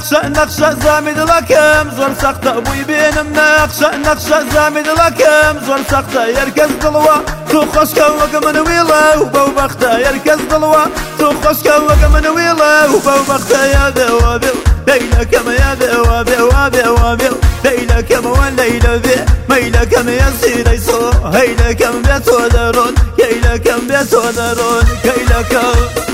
نقشة زامد لكم زور سقطة بوي بينم نقشة زامد لكم زور سقطة يركز دلوا تخش كوك من ويله وبو بخته يركز دلوا تخش كوك من ويله وبو بخته يا ذوابل ليلكم يا ذوابل وابل ليلكم والليل ذي ميلكم يسير يسو هيلكم بيتودرون كيلكم بيتودرون كيلكم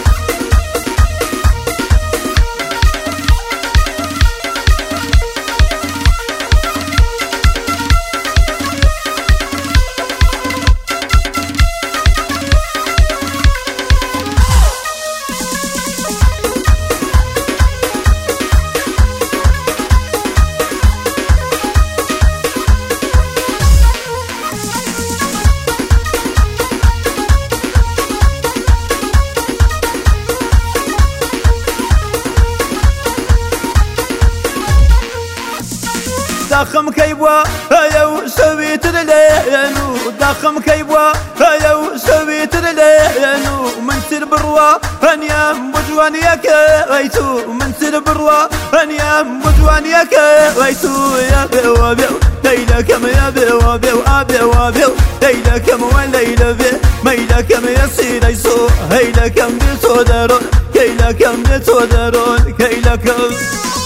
داخم كيبوا هيو سويت لينو داخم كيبوا هيو سويت لينو من سر بروا هنيام بجوان ياك غيتو من سر بروا هنيام بجوان ياك غيتو يا بوابيو ليلكم يا بوابيو وابيو ليلكم والليل بي ميلكم يسير يسو هيلكم بتودرون كيلكم بتودرون كيلكم